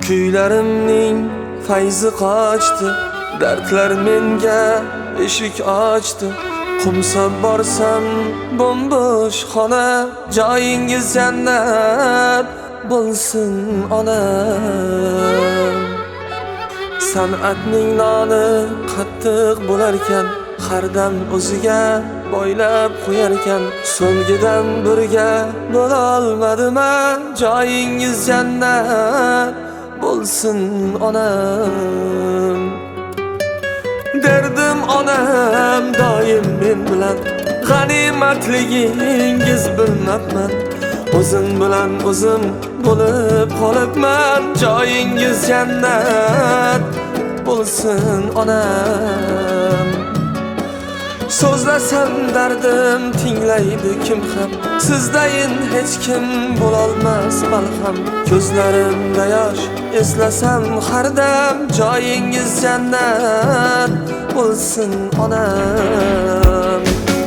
Kuylarimning fayzi qochdi, dardlar menga eshik ochdi. Qumsab borsam bombosh xona, joyingiz jannat bo'lsin onam. San'atning noni qattiq bo'larkan, har dam o'ziga boylab qo'yarkan. So'ngidan birga bo'la olmadim, joyingiz jannat bo'lsin onam. Derdim onam doim men bilan, g'animatligingiz bilmabman. O'zim bilan o'zim bo'lib qolibman, joyingiz jannat bo'lsin onam. So'zlasam dardim tinglaydi kim ham, sizdayin hech kim bo'lolmas malham. Ko'zlarimda yosh eslasam har dam, joyingiz jannat bo'lsin onam.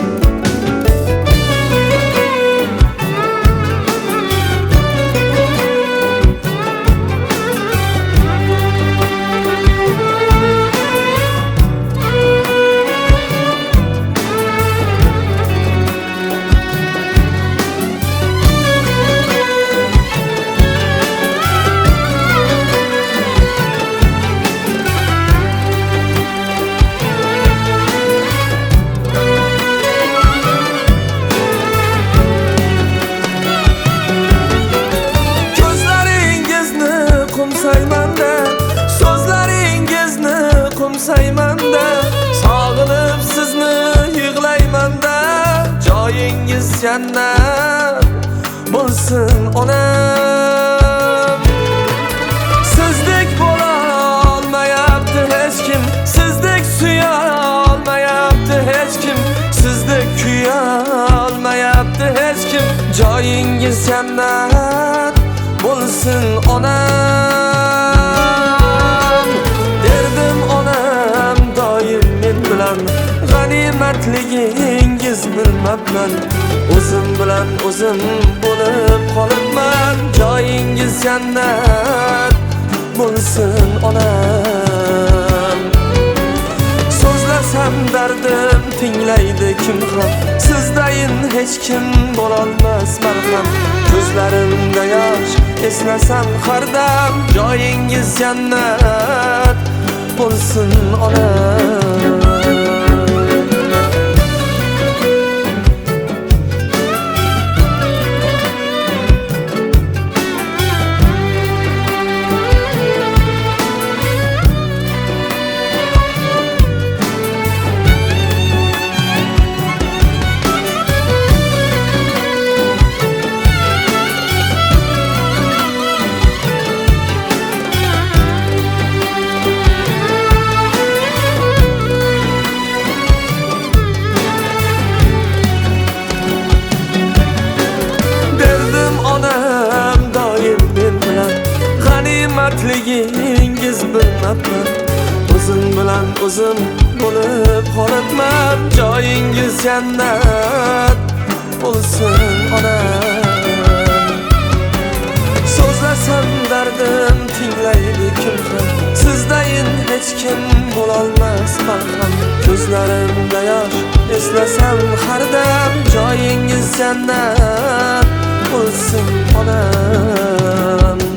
So'zlaringizni qumsaymanda, sog'inib sizni yig'laymanda, joyingiz jannat bo'lsin onam. Sizdek bo'la olmayapti hech kim, sizdek suya olmayapti hech kim, sizdek kuya olmayapti hech kim, joyingiz jannat bo'lsin onam. Derdim onam doim men bilan, g'animatligingiz bilmabman. O'zim bilan o'zim bo'lib qolibman, joyingiz jannat bo'lsin onam. So'zlasam dardim tinglaydi kim ham, sizdayin hech kim bo'lolmas malham. Ko'zlarimda yosh eslasam har dam, joyingiz jannat bo'lsin onam. G'animatligingiz bilmabman. O'zim bilan o'zim bo'lib qolibman, joyingiz jannat bo'lsin onam. So'zlasam dardim tinglaydi kim ham, sizdayin hech kim bo'lolmas malham. Ko'zlarimda yosh eslasam har dam, joyingiz jannat bo'lsin onam.